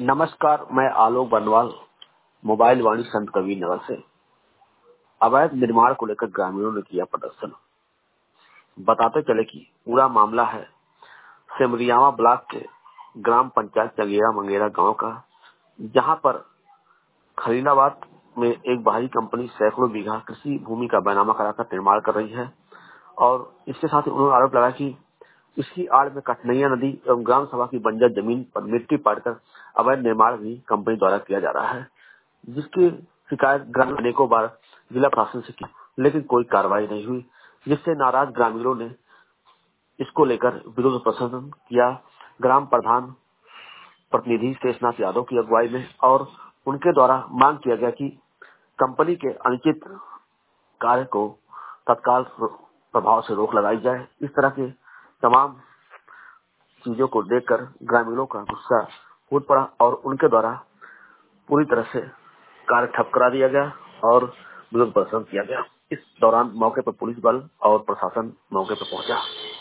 नमस्कार, मैं आलोक बर्नवाल मोबाइल वाणी संत कबीर नगर से। अवैध निर्माण को लेकर ग्रामीणों ने किया प्रदर्शन। बताते चले कि पूरा मामला है सिमरियावा ब्लॉक के ग्राम पंचायत चगेरा मंगेरा गांव का, जहां पर खलीलाबाद में एक बाहरी कंपनी सैकड़ों बीघा कृषि भूमि का बैनामा कराकर निर्माण कर रही है। और इसके साथ ही उन्होंने आरोप लगाया कि इसकी आड़ में कठनैया नदी एवं ग्राम सभा की बंजर जमीन पर मिट्टी पाटकर अवैध निर्माण भी कंपनी द्वारा किया जा रहा है, जिसकी शिकायत ग्रामीण अनेकों बार जिला प्रशासन से की, लेकिन कोई कार्रवाई नहीं हुई, जिससे नाराज ग्रामीणों ने इसको लेकर विरोध प्रदर्शन किया। ग्राम प्रधान प्रतिनिधि शेषनाथ यादव की अगुवाई में और उनके द्वारा मांग किया गया कि कंपनी के अनुचित कार्य को तत्काल प्रभाव से रोक लगाई जाए। इस तरह के तमाम चीजों को देखकर ग्रामीणों का गुस्सा फूट पड़ा और उनके द्वारा पूरी तरह से कार्य ठप करा दिया गया और विरोध प्रदर्शन किया गया। इस दौरान मौके पर पुलिस बल और प्रशासन मौके पर पहुंचा।